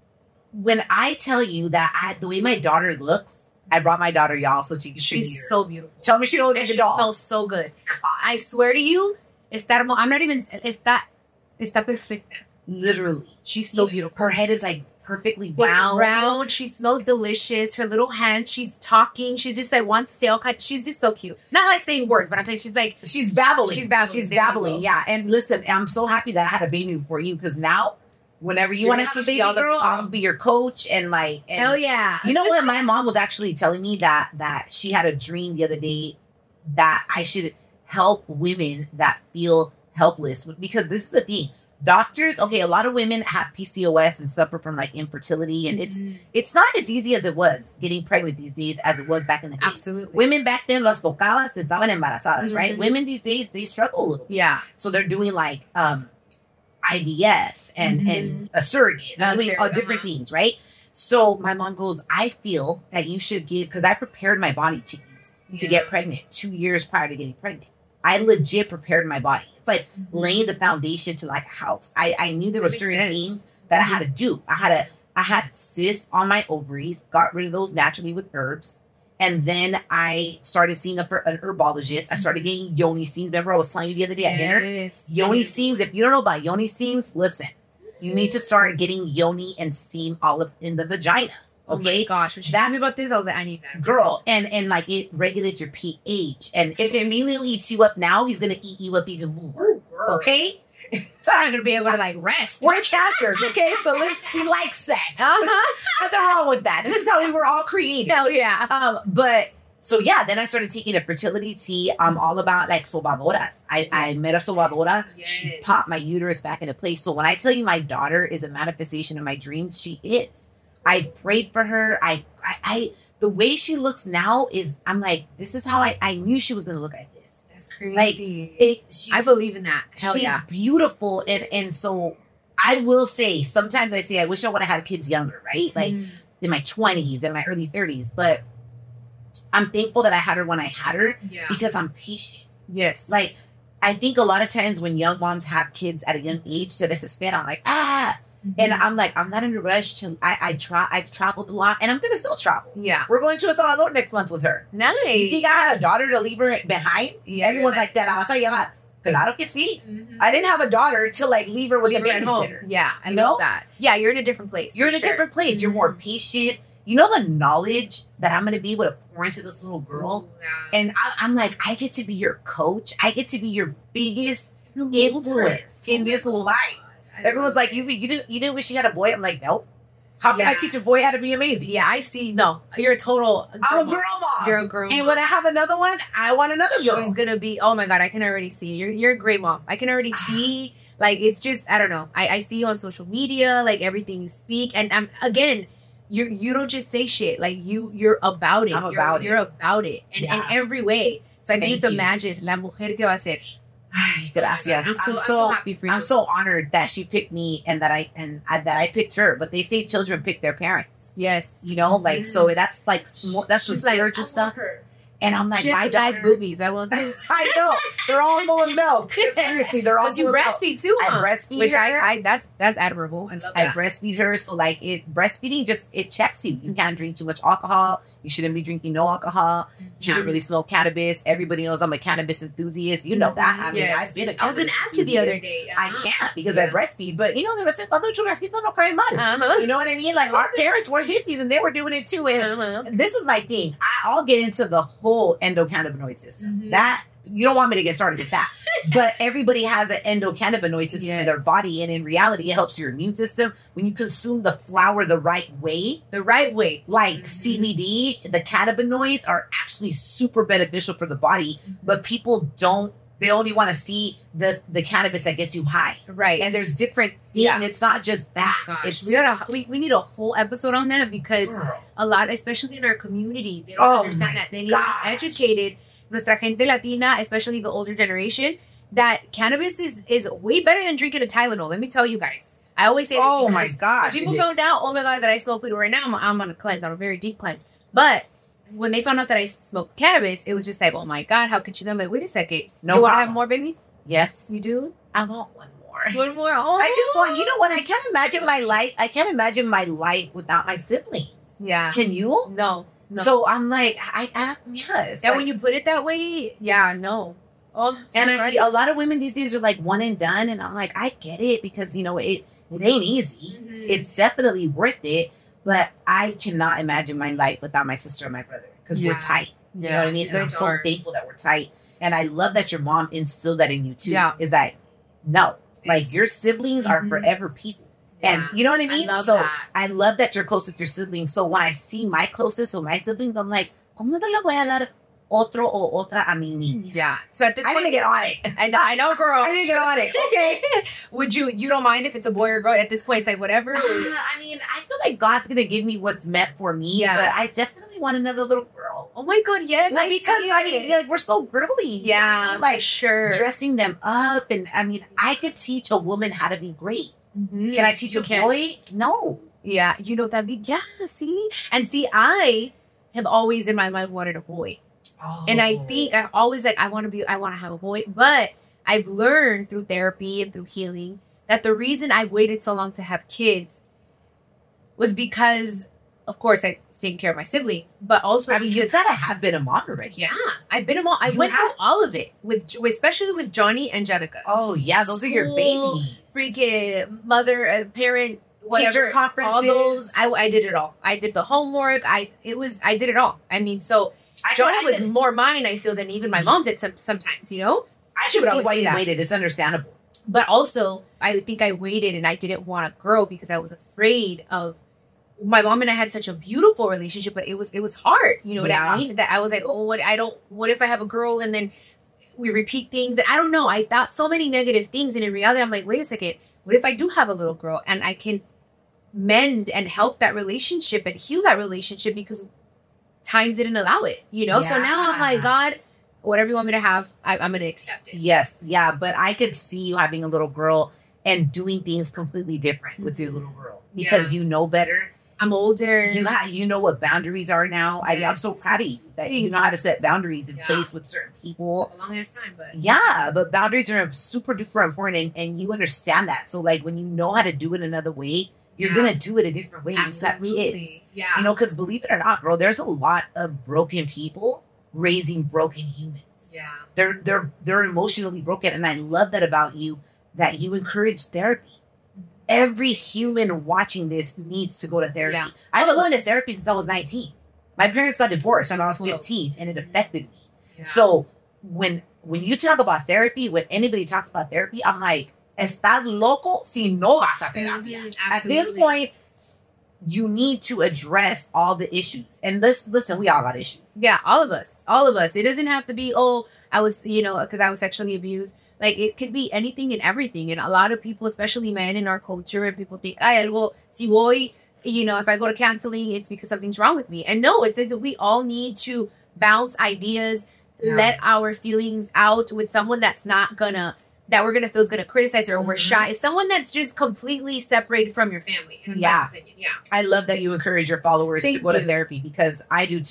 when I tell you that I, the way my daughter looks, I brought my daughter, y'all, so she can see She's her. so beautiful. Tell me she don't look And like a she doll. smells so good. I swear to you, está hermo- I'm not even. Está, está perfecta. Literally. She's so beautiful. Her head is like perfectly Brown. round. round. She smells delicious. Her little hands. She's talking. She's just like wants to say all kinds. She's just so cute. Not like saying words, but I'm telling you, she's like She's babbling. She's babbling. She's There you babbling. go. Yeah. And listen, I'm so happy that I had a baby for you because now, whenever you You're want to gonna have a teach baby me all the- girl, I'll be your coach and like. And hell yeah. You know what? My mom was actually telling me that that she had a dream the other day that I should help women that feel helpless because this is the thing. Doctors, okay, a lot of women have P C O S and suffer from like infertility, and it's Mhm. it's not as easy as it was getting pregnant these days as it was back in the day. Absolutely. Women back then, las tocabas estaban embarazadas, right? Mhm. Women these days, they struggle a little bit. Yeah. So they're doing like um, I V F and, Mhm. and a surrogate. They're A doing all surrogate, different uh-huh. things, right? So my mom goes, I feel that you should give, because I prepared my body to, to Yeah. get pregnant two years prior to getting pregnant. I legit prepared my body. It's like laying the foundation to like a house. I, I knew there were That makes certain sense. things that I had to do. I had to, I had cysts on my ovaries, got rid of those naturally with herbs. And then I started seeing a, an herbologist. I started getting yoni steams. Remember I was telling you the other day at dinner? Yes. Yoni steams. If you don't know about yoni steams, listen. You need to start getting yoni and steam all up in the vagina. Oh my Okay? gosh. When she That- told me about this, I was like, I need that. Girl, and and like it regulates your pH. And if Emilio eats you up now, he's gonna eat you up even more. Okay? So I'm not gonna be able to like rest. We're cancers, okay? So li- we like sex. Uh-huh. Nothing wrong with that. This is how we were all created. Hell yeah. Um, but so yeah, then I started taking a fertility tea. I'm all about like sobadoras. I, I met a sobadora. She Yes. popped my uterus back into place. So when I tell you my daughter is a manifestation of my dreams, she is. I prayed for her. I, I, I the way she looks now is, I'm like, this is how I, I knew she was gonna look like this. That's crazy. Like it. She's, I believe in that. Hell she's yeah. beautiful, and and so I will say sometimes I say I wish I would have had kids younger, right? Like Mhm. in my twenties and my early thirties, but I'm thankful that I had her when I had her Yeah. because I'm patient. Yes. Like, I think a lot of times when young moms have kids at a young age, so this is spit, I'm like, ah. And I'm like, I'm not in a rush to, I, I try, I've traveled a lot and I'm going to still travel. yeah. We're going to El Salvador next month with her. Nice. You think I had a daughter to leave her behind? Yeah, Everyone's you're like, that. I was like, yeah, claro que sí. Mhm. I didn't have a daughter to like leave her with Leave a her at home. babysitter. Yeah, I You love know? that. Yeah, you're in a different place. You're for in a sure. different place. You're more patient. You know the knowledge that I'm going to be able to pour into this little girl? Yeah. And I, I'm like, I get to be your coach. I get to be your biggest You're a mentor. influence in this life. Everyone's like, you you didn't you didn't wish you had a boy? I'm like, nope. How can I Yeah. teach a boy how to be amazing? Yeah, I see. No, you're a total. I'm a girl mom. You're a girl. And mom. when I have another one, I want another girl. She's gonna be. Oh my god, I can already see. You're you're a great mom. I can already see. Like it's just I don't know. I, I see you on social media, like everything you speak, and I'm again. You you don't just say shit. Like you you're about it. I'm you're, about it. You're about it, and in Yeah. every way. So I can Thank just you. imagine la mujer que va a ser. Ay, gracias. I'm so, I'm so happy for you. I'm so honored that she picked me and that I and I, that I picked her. But they say children pick their parents. Yes. You know, like Mhm. so that's like sm- that's She's just like, spiritual I stuff. want her. And I'm like, she my has daughter, nice boobies. I want this. I know. They're all full of milk. Seriously, they're all Because you full of breastfeed milk. too, huh? I breastfeed Which her. I, I, that's that's admirable. I love I that. breastfeed her. So like it breastfeeding just it checks you. You can't drink too much alcohol. You shouldn't be drinking no alcohol. You shouldn't really smoke cannabis. Everybody knows I'm a cannabis enthusiast. You know that. I mean, Yes. I've been a I was cannabis gonna ask you the other enthusiast. day. I Uh-huh. can't because Yeah. I breastfeed. But you know, there was other churrasquito no cae mal. Uh-huh. You know what I mean? Like our parents were hippies and they were doing it too. And Uh-huh. this is my thing. I, I'll get into the whole endocannabinoid system. Mhm. That you don't want me to get started with that. But everybody has an endocannabinoid system in Yes. their body, and in reality, it helps your immune system. When you consume the flower the right way, The right way. like C B D, the cannabinoids are actually super beneficial for the body. But people don't. They only want to see the the cannabis that gets you high. Right. And there's different. Yeah. And it's not just that. Gosh, It's we gotta we, we need a whole episode on that because Girl. a lot, especially in our community, they don't Oh understand my that they need gosh. to be educated. Nuestra gente latina, especially the older generation, that cannabis is is way better than drinking a Tylenol. Let me tell you guys. I always say this Oh my because gosh, people it found is. out, oh my god, that I smoke weed. Right now, I'm, I'm on a cleanse. I'm a very deep cleanse. But when they found out that I smoked cannabis, it was just like, oh my god, how could you? I'm like, wait a second. No you want to problem. have more babies? Yes. You do? I want one more. One more? Oh, I just want, you know what? I can't imagine my life. I can't imagine my life without my siblings. Yeah. Can you? No. No. So I'm like, I, I yes. Yeah, like- when you put it that way, yeah, no. Oh, and I, right. a lot of women these days are like one and done, and I'm like, I get it because you know it. It ain't easy. Mhm. It's definitely worth it, but I cannot imagine my life without my sister and my brother because Yeah. we're tight. You Yeah. know what I mean? And I'm It's so hard. thankful that we're tight, and I love that your mom instilled that in you too. Yeah. Is that no, like It's- your siblings are Mhm. forever people. Yeah. And you know what I mean? love so that. I love that you're close with your siblings. So when I see my closest with my siblings, I'm like, ¿cómo no le voy a dar otro o otra a mi niña? Yeah. So at this I point, didn't get on it. I know, I know, girl. I didn't get on it. Okay. Would you? You don't mind if it's a boy or girl? At this point, it's like whatever. Uh, I mean, I feel like God's gonna give me what's meant for me. Yeah. But I definitely want another little girl. Oh my god, yes. Like, I because see I it. mean, like we're so girly. you know what I yeah, mean? like sure. dressing them up, and I mean, I could teach a woman how to be great. Mhm. Can I teach You a can. boy? No. Yeah, you know that. Be yeah. See, and see, I have always in my mind wanted a boy. And I think I always like I want to be I want to have a boy, but I've learned through therapy and through healing that the reason I waited so long to have kids was because, of course, I was taking care of my siblings, but also I mean, you because gotta have been a mom already. yeah, I've been a mom. I You went have- through all of it with, especially with Johnny and Jenica. Oh yeah, those are your School, babies. Freaking mother, uh, parent, whatever. Teacher conferences. All those, I, I did it all. I did the homework. I it was I did it all. I mean, so. I, Johnny I, was did- more mine, I feel, than even my mom's did some, sometimes, you know? I She should would see always why say you that. waited. It's understandable. But also, I think I waited and I didn't want a girl because I was afraid of my mom and I had such a beautiful relationship, but it was it was hard. You know what Yeah. I mean? That I was like, oh, what I don't what if I have a girl and then we repeat things? I don't know. I thought so many negative things, and in reality, I'm like, wait a second, what if I do have a little girl and I can mend and help that relationship and heal that relationship because time didn't allow it, you know? So now I'm like, Yeah. God, whatever you want me to have, I, I'm going to accept it. Yes, yeah, but I could see you having a little girl and doing things completely different with your little girl because you know better. I'm older. You ha- you know what boundaries are now. I, I'm so Yes. proud of you that you know how to set boundaries in Yeah. place with certain people. A long ass time, but Yeah, but boundaries are super duper important, and, and you understand that. So like when you know how to do it another way, you're Yeah. gonna do it a different way. when you have kids. absolutely. Yeah. You know, because believe it or not, girl, there's a lot of broken people raising broken humans. yeah. They're they're they're emotionally broken, and I love that about you, that you encourage therapy. Every human watching this needs to go to therapy. Yeah. I've been All of going to us. therapy since I was nineteen. My parents got divorced when I was Twelve. fifteen, and it affected me. Yeah. So when when you talk about therapy, when anybody talks about therapy, I'm like, estás loco si no vas a terapia. Mhm, At this absolutely. point, you need to address all the issues. And this, listen, we all got issues. Yeah, all of us, all of us. It doesn't have to be, oh, I was, you know, because I was sexually abused. Like, it could be anything and everything. And a lot of people, especially men in our culture, and people think, ay, algo, si voy, you know, if I go to counseling, it's because something's wrong with me. And no, it's that we all need to bounce ideas, Yeah. let our feelings out with someone that's not gonna, that we're gonna feel is gonna criticize or we're shy. It's someone that's just completely separated from your family. In Yeah. my opinion. Yeah. I love that you encourage your followers Thank to go to you. therapy because I do too.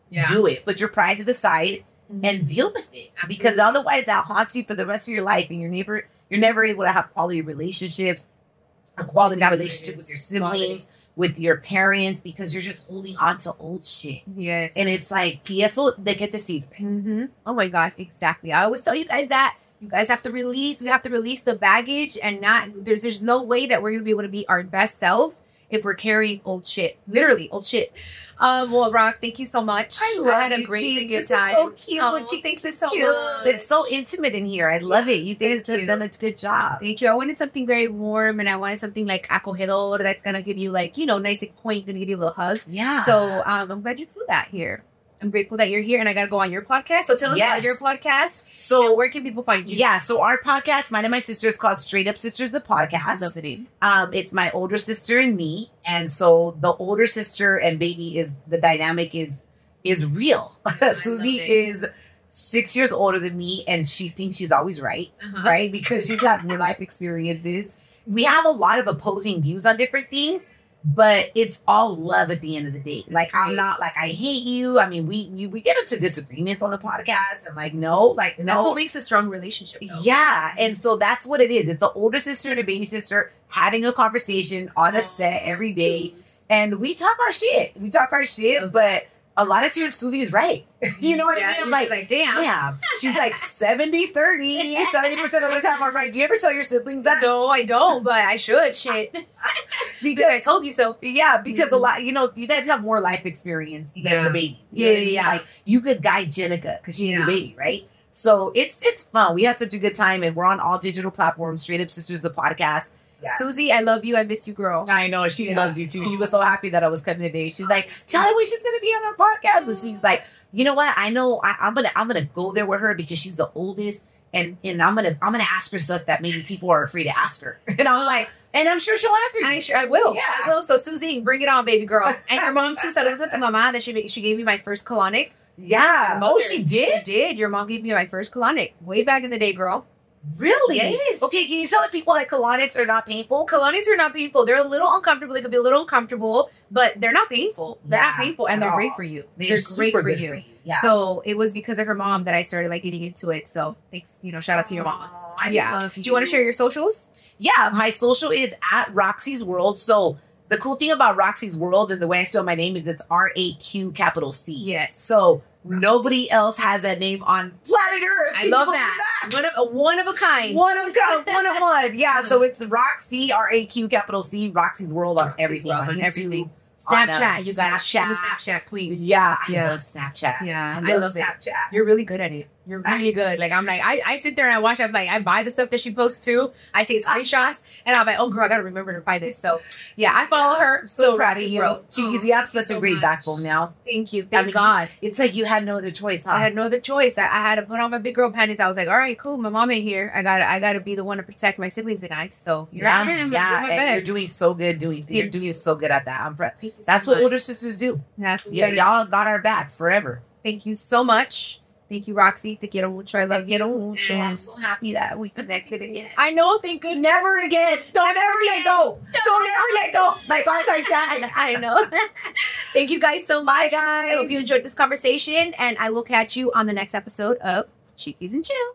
yeah. do it. Put your pride to the side mm-hmm. and deal with it. Absolutely. Because otherwise that haunts you for the rest of your life, and you're never you're never able to have quality relationships, a quality exactly. relationship with your siblings, quality. with your parents, because you're just holding on to old shit. Yes. And it's like, y eso de que te sirve. Mm-hmm. Oh my God, exactly. I always tell you guys that. You guys have to release, we have to release the baggage, and not, there's there's no way that we're going to be able to be our best selves if we're carrying old shit. Literally, old shit. Um, well, Rock, thank you so much. I love I had you, a great G. good this time. Is so cute. Oh, she thanks it so cute. much. It's so intimate in here. I love it. You guys have done a good job. Thank you. I wanted something very warm, and I wanted something like acogedor that's going to give you like, you know, nice and quaint, going to give you a little hug. Yeah. So um, I'm glad you flew that here. I'm grateful that you're here, and I got to go on your podcast. So tell us yes. about your podcast. So where can people find you? Yeah, so our podcast, mine and my sister, is called Straight Up Sisters, the podcast. I love the name. Um, it's my older sister and me, and so the older sister and baby is the dynamic is is real. Susie is six years older than me, and she thinks she's always right, uh-huh. right? Because she's had new life experiences. We have a lot of opposing views on different things. But it's all love at the end of the day. Like, I'm not like, I hate you. I mean, we we, we get into disagreements on the podcast. And like, no, like, no. That's what makes a strong relationship, though. Yeah. And so that's what it is. It's an older sister and a baby sister having a conversation on a set every day. And we talk our shit. We talk our shit, okay. but a lot of times Susie is right. You know what yeah, I mean? I'm like, like, damn. Yeah. She's like seventy thirty, seventy percent of the time I'm right. Do you ever tell your siblings that? No, I don't, but I should. Shit. Because I told you so. Yeah, because mm-hmm. a lot, you know, you guys have more life experience than yeah. the baby. Yeah, yeah, yeah. Like, you could guide Jenica because she's yeah. the baby, right? So it's it's fun. We had such a good time, and we're on all digital platforms. Straight Up Sisters, the podcast. Yeah. Susie, I love you. I miss you, girl. I know. She yeah. loves you, too. She was so happy that I was coming today. She's like, tell her when she's going to be on our podcast. And she's like, you know what? I know I, I'm going to I'm gonna go there with her because she's the oldest. And and I'm going to I'm gonna ask her stuff that maybe people are afraid to ask her. And I'm like, and I'm sure she'll answer. I sure I will. Yeah. I will. So, Susie, bring it on, baby girl. And your mom, too, said it was at the mama that she, she gave me my first colonic. Yeah. Oh, she did? She did. Your mom gave me my first colonic way back in the day, girl. Really? Yes. Okay, can you tell the people that colonics are not painful? Colonics are not painful. They're a little uncomfortable. They could be a little uncomfortable, but they're not painful. They're yeah, not painful, and they're great for you. They're, they're great for you. for you. Yeah. So it was because of her mom that I started like getting into it. So thanks, you know, shout out to your mom. I yeah. love you. Do you want to share your socials? Yeah, my social is at Roxy's World. So the cool thing about Roxy's World and the way I spell my name is it's R A Q capital C. Yes. So nobody else has that name on planet Earth. I love that. that. One of a one of a kind. One of kind. One of one. Yeah. So it's Roxy, R A Q capital C, Roxy's World on Roxy's everything. World, on everything. Snapchat, you got Snapchat. The Snapchat queen. Yeah, yeah. I love Snapchat. Yeah, I love, I love Snapchat. It. You're really good at it. You're really good. Like I'm like I, I sit there and I watch. I'm like I buy the stuff that she posts too. I take screenshots and I'm like, oh girl, I gotta remember to buy this. So yeah, I follow her. So, so proud of you. Jeez, you have such so a great much. backbone now. Thank you. Thank I mean, God. It's like you had no other choice, huh? I had no other choice. I, I had to put on my big girl panties. I was like, all right, cool. My mom ain't here. I gotta I gotta be the one to protect my siblings and I. So you're yeah, I am. yeah, my and best. you're doing so good. Doing you're yeah. doing so good at that. I'm pre- Thank you so That's much. what older sisters do. That's yeah, y'all got our backs forever. Thank you so much. Thank you, Roxy. Te quiero mucho. I love Te quiero mucho. I'm so happy that we connected again. I know. Thank goodness. Never again. Don't ever let go. Don't, Don't ever let go. My God's our dad. I know. Thank you guys so much. Bye, guys. I hope you enjoyed this conversation, and I will catch you on the next episode of Chiquis and Chill.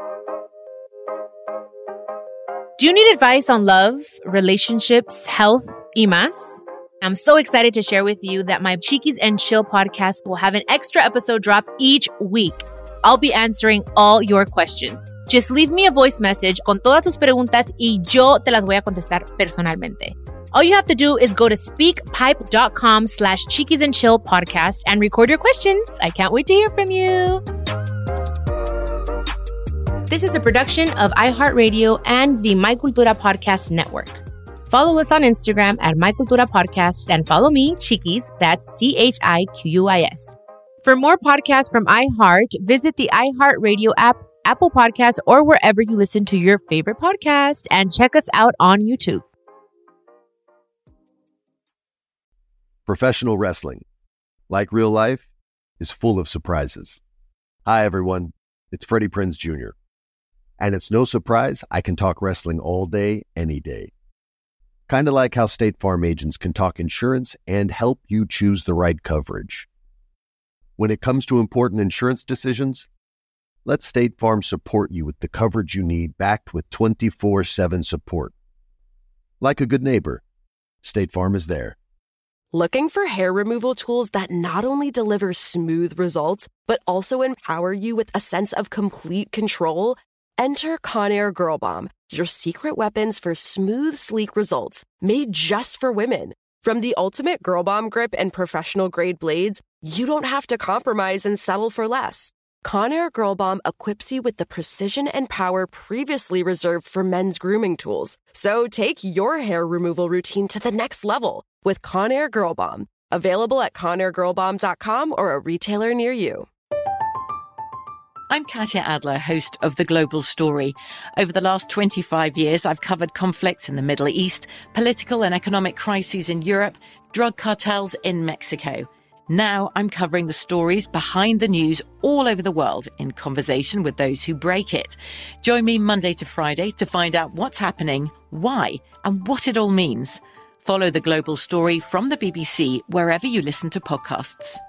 Do you need advice on love, relationships, health, y más? I'm so excited to share with you that my Chiquis and Chill podcast will have an extra episode drop each week. I'll be answering all your questions. Just leave me a voice message con todas tus preguntas y yo te las voy a contestar personalmente. All you have to do is go to speakpipe.com slash Chiquis and Chill podcast and record your questions. I can't wait to hear from you. This is a production of iHeartRadio and the My Cultura Podcast Network. Follow us on Instagram at My Cultura Podcast and follow me, Chiquis, that's C H I Q U I S. For more podcasts from iHeart, visit the iHeartRadio app, Apple Podcasts, or wherever you listen to your favorite podcast, and check us out on YouTube. Professional wrestling, like real life, is full of surprises. Hi, everyone. It's Freddie Prinze Junior And it's no surprise I can talk wrestling all day, any day. Kind of like how State Farm agents can talk insurance and help you choose the right coverage. When it comes to important insurance decisions, let State Farm support you with the coverage you need, backed with twenty-four seven support. Like a good neighbor, State Farm is there. Looking for hair removal tools that not only deliver smooth results, but also empower you with a sense of complete control? Enter Conair Girl Bomb, your secret weapons for smooth, sleek results, made just for women. From the ultimate Girl Bomb grip and professional-grade blades, you don't have to compromise and settle for less. Conair Girl Bomb equips you with the precision and power previously reserved for men's grooming tools. So take your hair removal routine to the next level with Conair Girl Bomb. Available at conair girl bomb dot com or a retailer near you. I'm Katya Adler, host of The Global Story. Over the last twenty-five years, I've covered conflicts in the Middle East, political and economic crises in Europe, drug cartels in Mexico. Now I'm covering the stories behind the news all over the world in conversation with those who break it. Join me Monday to Friday to find out what's happening, why, and what it all means. Follow The Global Story from the B B C wherever you listen to podcasts.